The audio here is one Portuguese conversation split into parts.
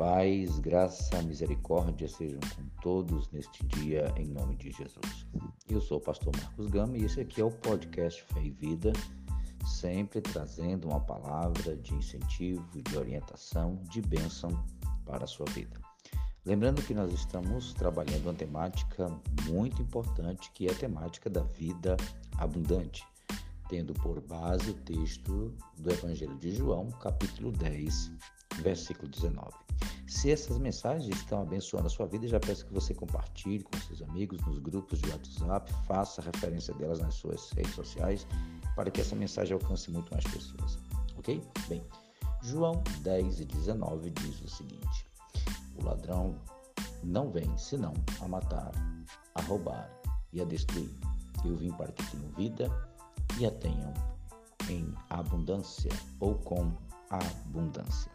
Paz, graça, misericórdia sejam com todos neste dia, em nome de Jesus. Eu sou o pastor Marcos Gama e esse aqui é o podcast Fé e Vida, sempre trazendo uma palavra de incentivo, de orientação, de bênção para a sua vida. Lembrando que nós estamos trabalhando uma temática muito importante, que é a temática da vida abundante, tendo por base o texto do Evangelho de João, capítulo 10, versículo 19. Se essas mensagens estão abençoando a sua vida, já peço que você compartilhe com seus amigos nos grupos de WhatsApp, faça referência delas nas suas redes sociais, para que essa mensagem alcance muito mais pessoas, ok? Bem, João 10 e 19 diz o seguinte: o ladrão não vem senão a matar, a roubar e a destruir. Eu vim para que tenham vida e a tenham em abundância ou com abundância.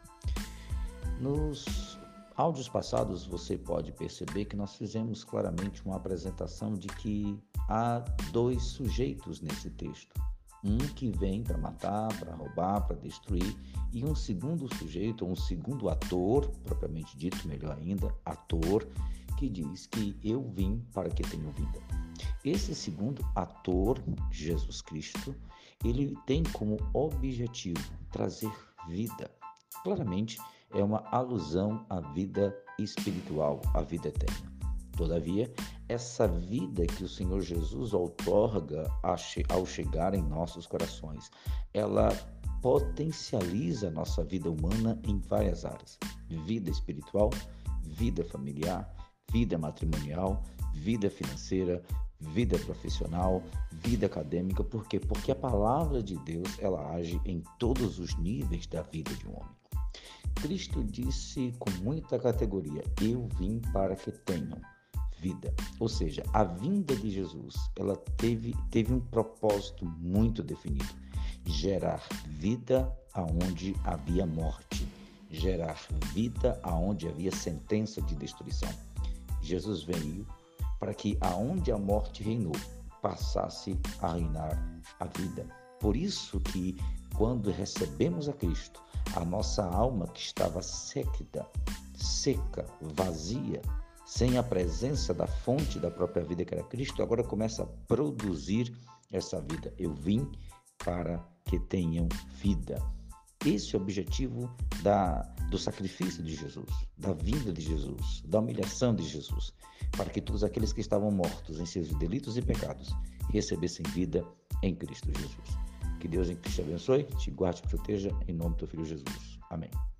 Nos áudios passados você pode perceber que nós fizemos claramente uma apresentação de que há dois sujeitos nesse texto. Um que vem para matar, para roubar, para destruir, e um segundo sujeito, um segundo ator, propriamente dito, melhor ainda, ator, que diz que eu vim para que tenham vida. Esse segundo ator, Jesus Cristo, ele tem como objetivo trazer vida. Claramente, é uma alusão à vida espiritual, à vida eterna. Todavia, essa vida que o Senhor Jesus outorga ao chegar em nossos corações, ela potencializa a nossa vida humana em várias áreas. Vida espiritual, vida familiar, vida matrimonial, vida financeira, vida profissional, vida acadêmica. Por quê? Porque a palavra de Deus, ela age em todos os níveis da vida de um homem. Cristo disse com muita categoria: eu vim para que tenham vida. Ou seja, a vinda de Jesus, ela teve um propósito muito definido: gerar vida aonde havia morte, gerar vida aonde havia sentença de destruição. Jesus veio para que aonde a morte reinou, passasse a reinar a vida. Por isso que quando recebemos a Cristo, a nossa alma que estava seca, vazia, sem a presença da fonte da própria vida que era Cristo, agora começa a produzir essa vida. Eu vim para que tenham vida. Esse é o objetivo do sacrifício de Jesus, da vinda de Jesus, da humilhação de Jesus, para que todos aqueles que estavam mortos em seus delitos e pecados recebessem vida em Cristo Jesus. Que Deus em Cristo te abençoe, te guarde e proteja, em nome do teu Filho Jesus. Amém.